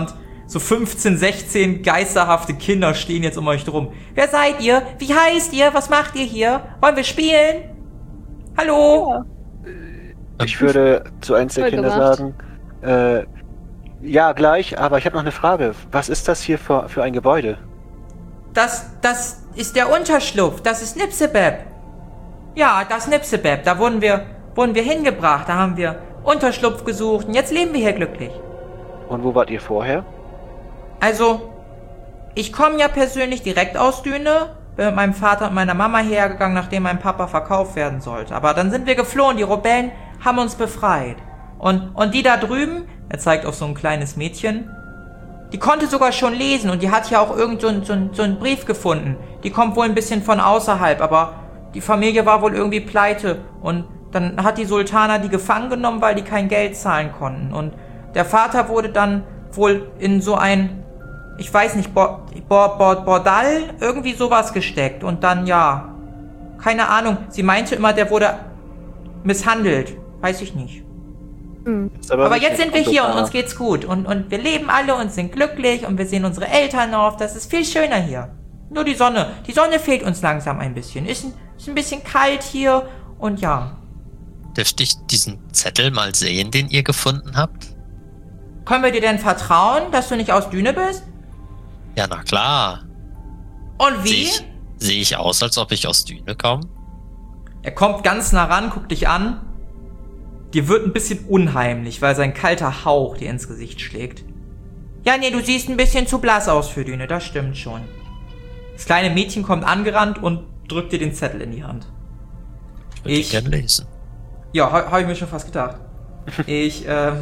so fünfzehn, sechzehn geisterhafte Kinder stehen jetzt um euch drum. Wer seid ihr? Wie heißt ihr? Was macht ihr hier? Wollen wir spielen? Hallo? Ja. Ich würde zu eins der Voll Kinder gemacht. sagen, äh, ja, gleich, aber ich habe noch eine Frage. Was ist das hier für, für ein Gebäude? Das, das ist der Unterschlupf. Das ist Nipsebeb. Ja, das Nipsebeb. Da wurden wir, wurden wir hingebracht. Da haben wir Unterschlupf gesucht und jetzt leben wir hier glücklich. Und wo wart ihr vorher? Also, ich komme ja persönlich direkt aus Düne. Bin mit meinem Vater und meiner Mama hergegangen, nachdem mein Papa verkauft werden sollte. Aber dann sind wir geflohen. Die Rebellen haben uns befreit. Und, und die da drüben, er zeigt auf so ein kleines Mädchen, die konnte sogar schon lesen und die hat ja auch irgend so, ein- so, ein- so einen Brief gefunden. Die kommt wohl ein bisschen von außerhalb, aber die Familie war wohl irgendwie pleite. Und dann hat die Sultana die gefangen genommen, weil die kein Geld zahlen konnten. Und der Vater wurde dann wohl in so ein, ich weiß nicht, Bo Bo Bo Bordell, irgendwie sowas gesteckt. Und dann, ja, keine Ahnung, sie meinte immer, der wurde misshandelt. Weiß ich nicht. Ist Aber nicht jetzt sind wir der hier und Sultana. uns geht's gut. Und, und wir leben alle und sind glücklich und wir sehen unsere Eltern auf. Das ist viel schöner hier. Nur die Sonne. Die Sonne fehlt uns langsam ein bisschen. Ist ein, ist ein bisschen kalt hier und ja. Dürfte ich diesen Zettel mal sehen, den ihr gefunden habt? Können wir dir denn vertrauen, dass du nicht aus Düne bist? Ja, na klar. Und Sehe wie? ich, sehe ich aus, als ob ich aus Düne komme? Er kommt ganz nah ran, guckt dich an. Dir wird ein bisschen unheimlich, weil sein kalter Hauch dir ins Gesicht schlägt. Ja, nee, du siehst ein bisschen zu blass aus für Düne, das stimmt schon. Das kleine Mädchen kommt angerannt und drückt dir den Zettel in die Hand. Ich würde ihn Ich- gern lesen. Ja, ha- habe ich mir schon fast gedacht. Ich ähm,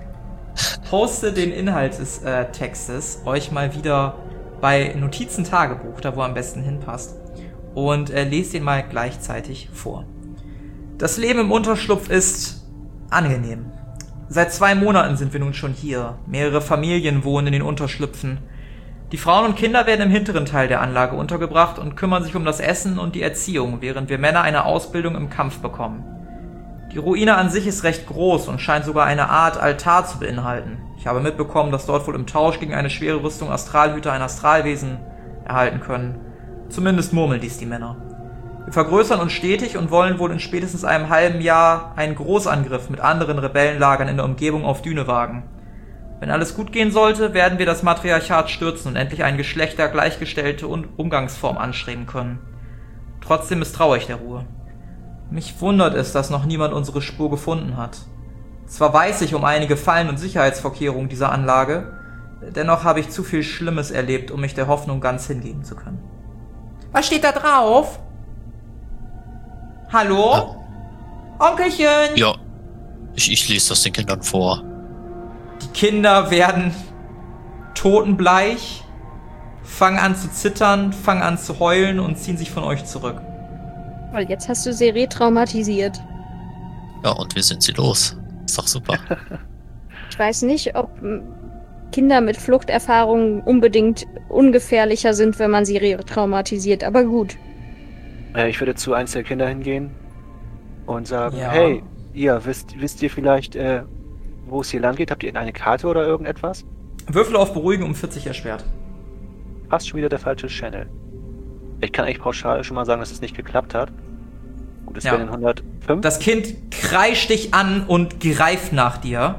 poste den Inhalt des äh, Textes euch mal wieder bei Notizen-Tagebuch, da wo er am besten hinpasst. Und äh, lese den mal gleichzeitig vor. Das Leben im Unterschlupf ist angenehm. Seit zwei Monaten sind wir nun schon hier. Mehrere Familien wohnen in den Unterschlüpfen. Die Frauen und Kinder werden im hinteren Teil der Anlage untergebracht und kümmern sich um das Essen und die Erziehung, während wir Männer eine Ausbildung im Kampf bekommen. Die Ruine an sich ist recht groß und scheint sogar eine Art Altar zu beinhalten. Ich habe mitbekommen, dass dort wohl im Tausch gegen eine schwere Rüstung Astralhüter ein Astralwesen erhalten können. Zumindest murmeln dies die Männer. Wir vergrößern uns stetig und wollen wohl in spätestens einem halben Jahr einen Großangriff mit anderen Rebellenlagern in der Umgebung auf Düne wagen. Wenn alles gut gehen sollte, werden wir das Matriarchat stürzen und endlich eine geschlechtergleichgestellte Un- Umgangsform anstreben können. Trotzdem misstraue ich der Ruhe. Mich wundert es, dass noch niemand unsere Spur gefunden hat. Zwar weiß ich um einige Fallen und Sicherheitsvorkehrungen dieser Anlage, dennoch habe ich zu viel Schlimmes erlebt, um mich der Hoffnung ganz hingeben zu können. Was steht da drauf? Hallo? Onkelchen? Ja, ich, ich lese das den Kindern vor. Die Kinder werden totenbleich, fangen an zu zittern, fangen an zu heulen und ziehen sich von euch zurück. Weil jetzt hast du sie retraumatisiert. Ja, und wir sind sie los. Ist doch super. Ich weiß nicht, ob m, Kinder mit Fluchterfahrungen unbedingt ungefährlicher sind, wenn man sie retraumatisiert, aber gut. Äh, ich würde zu eins der Kinder hingehen und sagen, Ja. hey, ihr, wisst, wisst ihr vielleicht, äh, wo es hier lang geht? Habt ihr eine Karte oder irgendetwas? Würfel auf Beruhigen um vierzig erschwert. Fast schon wieder der falsche Channel. Ich kann eigentlich pauschal schon mal sagen, dass es nicht geklappt hat. Gut, es Ja. wären hundertfünf. Das Kind kreischt dich an und greift nach dir.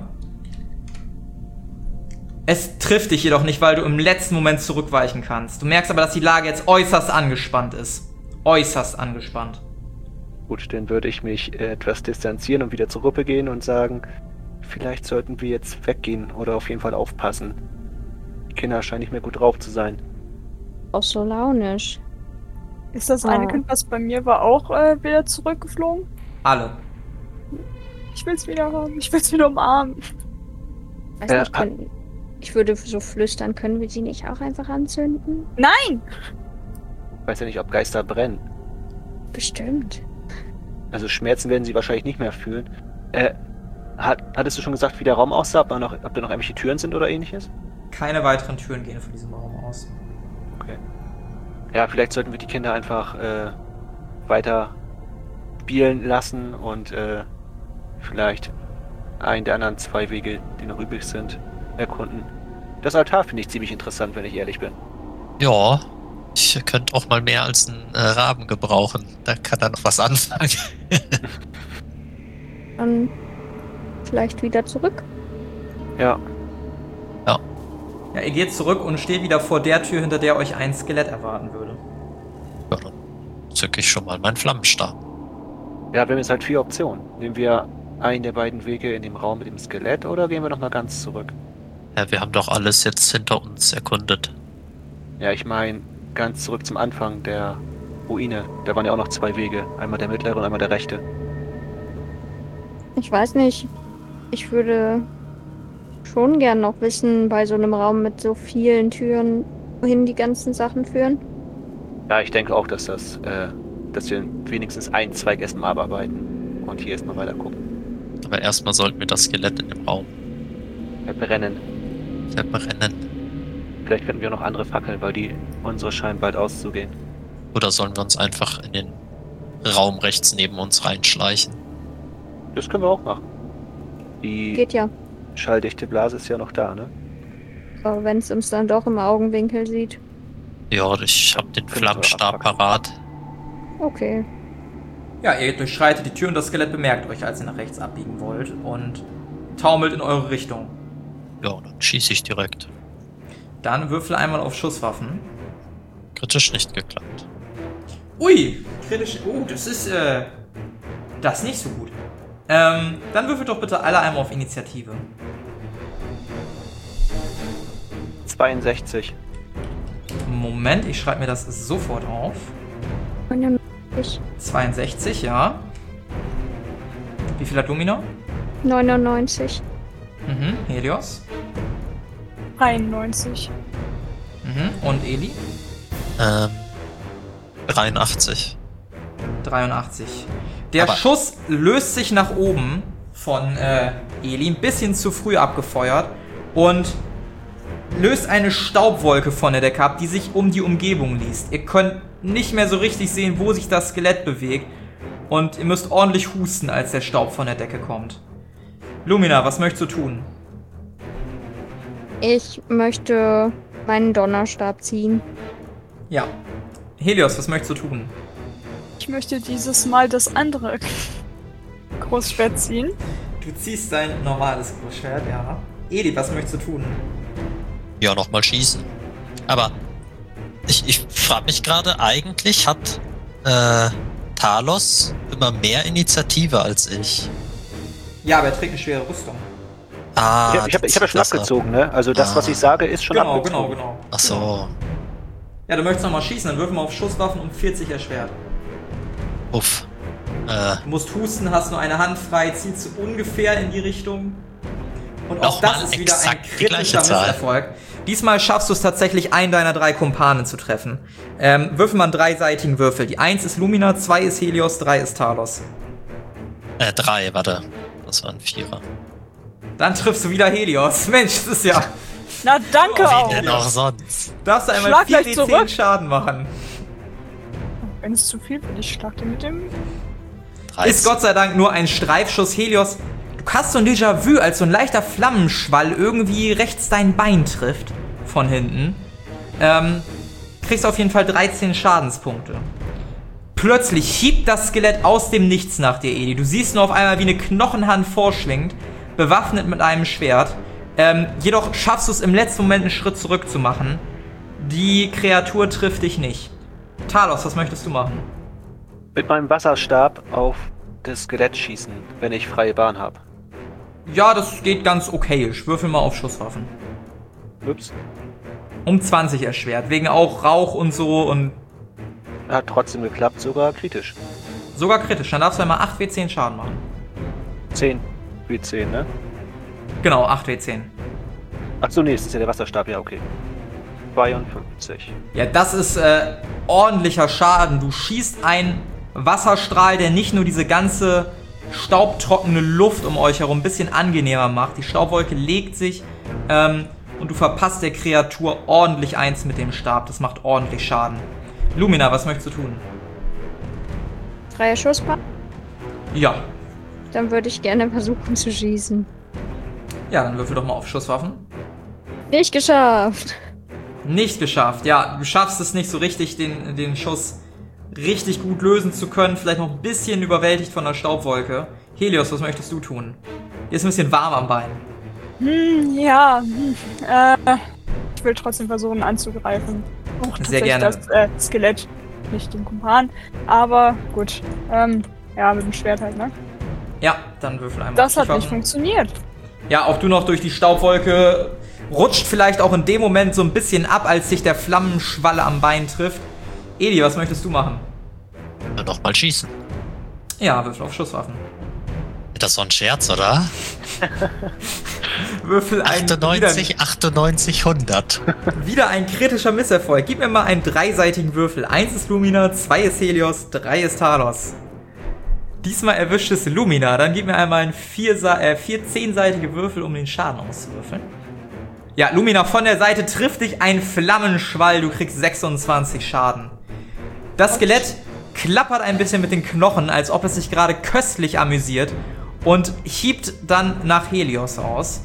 Es trifft dich jedoch nicht, weil du im letzten Moment zurückweichen kannst. Du merkst aber, dass die Lage jetzt äußerst angespannt ist. Äußerst angespannt. Gut, dann würde ich mich äh, etwas distanzieren und wieder zur Gruppe gehen und sagen, vielleicht sollten wir jetzt weggehen oder auf jeden Fall aufpassen. Die Kinder scheinen nicht mehr gut drauf zu sein. Auch so launisch. Ist das Ah. eine Kind, was bei mir war, auch äh, wieder zurückgeflogen? Alle. Ich will's wieder haben. Ich will's wieder umarmen. Weiß Äh, nicht, können, ich würde so flüstern, können wir sie nicht auch einfach anzünden? Nein! Ich weiß ja nicht, ob Geister brennen. Bestimmt. Also Schmerzen werden sie wahrscheinlich nicht mehr fühlen. Äh, hat, hattest du schon gesagt, wie der Raum aussah? Ob da noch, ob da noch irgendwelche Türen sind oder ähnliches? Keine weiteren Türen gehen von diesem Raum aus. Okay. Ja, vielleicht sollten wir die Kinder einfach äh, weiter spielen lassen und äh, vielleicht einen der anderen zwei Wege, die noch übrig sind, erkunden. Das Altar finde ich ziemlich interessant, wenn ich ehrlich bin. Ja, ich könnte auch mal mehr als einen äh, Raben gebrauchen. Da kann er noch was anfangen. Dann vielleicht wieder zurück. Ja. Ja, ihr geht zurück und steht wieder vor der Tür, hinter der euch ein Skelett erwarten würde. Ja, dann zücke ich schon mal meinen Flammenstab. Ja, wir haben jetzt halt vier Optionen. Nehmen wir einen der beiden Wege in dem Raum mit dem Skelett oder gehen wir nochmal ganz zurück? Ja, wir haben doch alles jetzt hinter uns erkundet. Ja, ich meine, ganz zurück zum Anfang der Ruine. Da waren ja auch noch zwei Wege. Einmal der mittlere und einmal der rechte. Ich weiß nicht. Ich würde schon gern noch wissen, bei so einem Raum mit so vielen Türen, wohin die ganzen Sachen führen. Ja, ich denke auch, dass das, äh, dass wir wenigstens einen Zweig erstmal abarbeiten und hier erstmal weiter gucken. Aber erstmal sollten wir das Skelett in dem Raum Verbrennen. verbrennen. Vielleicht finden wir noch andere Fackeln, weil die unsere scheinen bald auszugehen. Oder sollen wir uns einfach in den Raum rechts neben uns reinschleichen? Das können wir auch machen. Die Geht ja. schalldichte Blase ist ja noch da, ne? Aber wenn es uns dann doch im Augenwinkel sieht. Ja, ich hab den Können wir Flammenstab abpacken. parat. Okay. Ja, ihr durchschreitet die Tür und das Skelett bemerkt euch, als ihr nach rechts abbiegen wollt und taumelt in eure Richtung. Ja, dann schieße ich direkt. Dann würfel einmal auf Schusswaffen. Kritisch nicht geklappt. Ui, kritisch. Oh, das ist, äh, das ist nicht so gut. Ähm, dann würfelt doch bitte alle einmal auf Initiative. zweiundsechzig. Moment, ich schreibe mir das sofort auf. neunundneunzig. zweiundsechzig, ja. Wie viel hat Lumina? neunundneunzig. Mhm, Helios. einundneunzig. Mhm, und Eli? Ähm, dreiundachtzig. dreiundachtzig. Der Aber- Schuss löst sich nach oben von äh, Eli, ein bisschen zu früh abgefeuert und löst eine Staubwolke von der Decke ab, die sich um die Umgebung liest. Ihr könnt nicht mehr so richtig sehen, wo sich das Skelett bewegt und ihr müsst ordentlich husten, als der Staub von der Decke kommt. Lumina, was möchtest du tun? Ich möchte meinen Donnerstab ziehen. Ja. Helios, was möchtest du tun? Ich möchte dieses Mal das andere Großschwert ziehen. Du ziehst dein normales Großschwert, ja. Eli, was möchtest du tun? Ja, nochmal schießen. Aber ich, ich frage mich gerade, eigentlich hat äh, Talos immer mehr Initiative als ich. Ja, aber er trägt eine schwere Rüstung. Ah, ich habe ich hab, ich hab ja schon das ab. abgezogen, ne? Also das, Ah. was ich sage, ist schon Genau, abgezogen. genau, genau. Ach so. Ja, du möchtest nochmal schießen, dann würfeln wir auf Schusswaffen um vierzig erschwert. Uff. Äh, Du musst husten, hast nur eine Hand frei, zielst du ungefähr in die Richtung. Und auch Nochmal das ist wieder ein exakt die gleiche kritischer Zahl. Misserfolg. Diesmal schaffst du es tatsächlich, einen deiner drei Kumpanen zu treffen. Ähm, würfel mal einen dreiseitigen Würfel. Die eins ist Lumina, zwei ist Helios, drei ist Talos. äh, drei, warte. Das war ein Vierer. Dann triffst du wieder Helios. Mensch, das ist ja... Na, danke Oh, auch. Wie denn auch sonst? Darfst du einmal Schlag vier gleich D zehn zurück. Schaden machen. Wenn es zu viel wird, ich schlag den mit dem. Ist Gott sei Dank nur ein Streifschuss. Helios, du hast so ein Déjà-vu, als so ein leichter Flammenschwall irgendwie rechts dein Bein trifft. Von hinten. Ähm, kriegst auf jeden Fall dreizehn Schadenspunkte. Plötzlich hiebt das Skelett aus dem Nichts nach dir, Eli. Du siehst nur auf einmal, wie eine Knochenhand vorschwingt, bewaffnet mit einem Schwert. Ähm, jedoch schaffst du es im letzten Moment, einen Schritt zurück zu machen. Die Kreatur trifft dich nicht. Talos, was möchtest du machen? Mit meinem Wasserstab auf das Skelett schießen, wenn ich freie Bahn habe. Ja, das geht ganz okayisch. Würfel mal auf Schusswaffen. Ups. Um zwanzig erschwert, wegen auch Rauch und so und Hat trotzdem geklappt, sogar kritisch. sogar kritisch. Dann darfst du einmal acht W zehn Schaden machen. zehn W zehn, ne? Genau, acht W zehn. Ach so, nee, das ist ja der Wasserstab, ja, okay. zweiundfünfzig. Ja, das ist äh, ordentlicher Schaden. Du schießt einen Wasserstrahl, der nicht nur diese ganze staubtrockene Luft um euch herum ein bisschen angenehmer macht. Die Staubwolke legt sich ähm, und du verpasst der Kreatur ordentlich eins mit dem Stab. Das macht ordentlich Schaden. Lumina, was möchtest du tun? Freier Schusspaar? Ja. Dann würde ich gerne versuchen zu schießen. Ja, dann würfel doch mal auf Schusswaffen. Nicht geschafft. Nicht geschafft. Ja, du schaffst es nicht so richtig, den, den Schuss richtig gut lösen zu können. Vielleicht noch ein bisschen überwältigt von der Staubwolke. Helios, was möchtest du tun? Dir ist ein bisschen warm am Bein. Hm, ja. Hm, äh, ich will trotzdem versuchen anzugreifen. Auch Sehr gerne. Das äh, Skelett, nicht den Kumpan. Aber gut. Ähm, ja, mit dem Schwert halt, ne? Ja, dann würfel einmal. Das hat nicht Waffen. funktioniert. Ja, auch du noch durch die Staubwolke. Rutscht vielleicht auch in dem Moment so ein bisschen ab, als sich der Flammenschwalle am Bein trifft. Eli, was möchtest du machen? Nur noch mal schießen. Ja, würfel auf Schusswaffen. Ist das so ein Scherz, oder? Würfel ein... achtundneunzig, Wieder, achtundneunzig, hundert. wieder ein kritischer Misserfolg. Gib mir mal einen dreiseitigen Würfel. Eins ist Lumina, zwei ist Helios, drei ist Talos. Diesmal erwischt es Lumina. Dann gib mir einmal einen vier, äh, vier zehnseitige Würfel, um den Schaden auszuwürfeln. Ja, Lumina, von der Seite trifft dich ein Flammenschwall. Du kriegst sechsundzwanzig Schaden. Das Skelett klappert ein bisschen mit den Knochen, als ob es sich gerade köstlich amüsiert und hiebt dann nach Helios aus.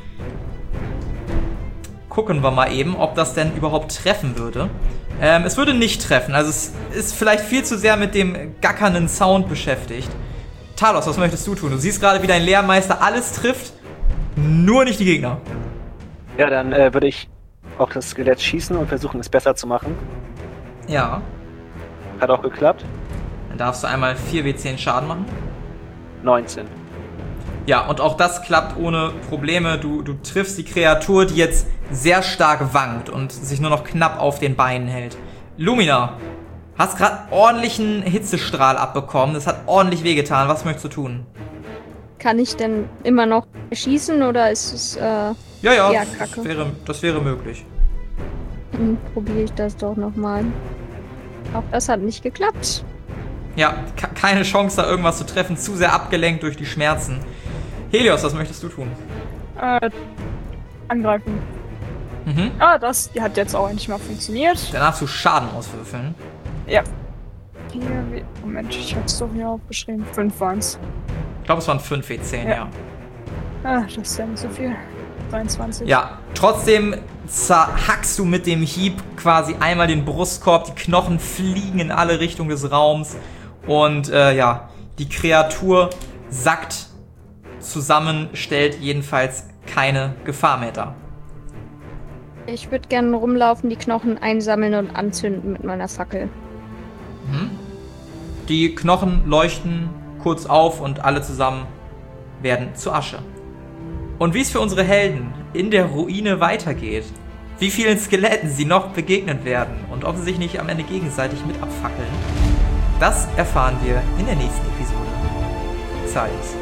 Gucken wir mal eben, ob das denn überhaupt treffen würde. Ähm, es würde nicht treffen, also es ist vielleicht viel zu sehr mit dem gackernden Sound beschäftigt. Talos, was möchtest du tun? Du siehst gerade, wie dein Lehrmeister alles trifft, nur nicht die Gegner. Ja, dann äh, würde ich auf das Skelett schießen und versuchen, es besser zu machen. Ja. Hat auch geklappt. Dann darfst du einmal vier W zehn Schaden machen. neunzehn. Ja, und auch das klappt ohne Probleme. Du, du triffst die Kreatur, die jetzt sehr stark wankt und sich nur noch knapp auf den Beinen hält. Lumina, hast gerade ordentlichen Hitzestrahl abbekommen. Das hat ordentlich wehgetan. Was möchtest du tun? Kann ich denn immer noch schießen oder ist es, äh, Ja, ja, Ja, das Kacke. wäre, das wäre möglich. Dann probiere ich das doch nochmal. Auch das hat nicht geklappt. Ja, ke- keine Chance, da irgendwas zu treffen. Zu sehr abgelenkt durch die Schmerzen. Helios, was möchtest du tun? Äh, angreifen. Mhm. Ah, das die hat jetzt auch endlich mal funktioniert. Dann darfst du Schaden auswürfeln. Ja. Hier, wie, Moment, ich hab's doch hier aufgeschrieben. Fünf waren's. Ich glaube, es waren fünf W zehn, ja. Ja. Ah, das ist ja nicht so viel. zweiundzwanzig. Ja, trotzdem zerhackst du mit dem Hieb quasi einmal den Brustkorb, die Knochen fliegen in alle Richtungen des Raums und äh, ja, die Kreatur sackt zusammen, stellt jedenfalls keine Gefahr mehr dar. Ich würde gerne rumlaufen, die Knochen einsammeln und anzünden mit meiner Fackel. Mhm. Die Knochen leuchten kurz auf und alle zusammen werden zu Asche. Und wie es für unsere Helden in der Ruine weitergeht, wie vielen Skeletten sie noch begegnen werden und ob sie sich nicht am Ende gegenseitig mit abfackeln, das erfahren wir in der nächsten Episode. Xaios.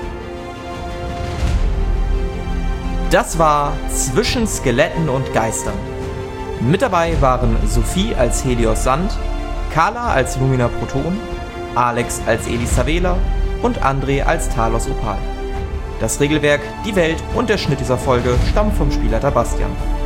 Das war Zwischen Skeletten und Geistern. Mit dabei waren Sophie als Helios Sand, Carla als Lumina Proton, Alex als Elisavela und André als Talos Opal. Das Regelwerk, die Welt und der Schnitt dieser Folge stammen vom Spielleiter Bastian.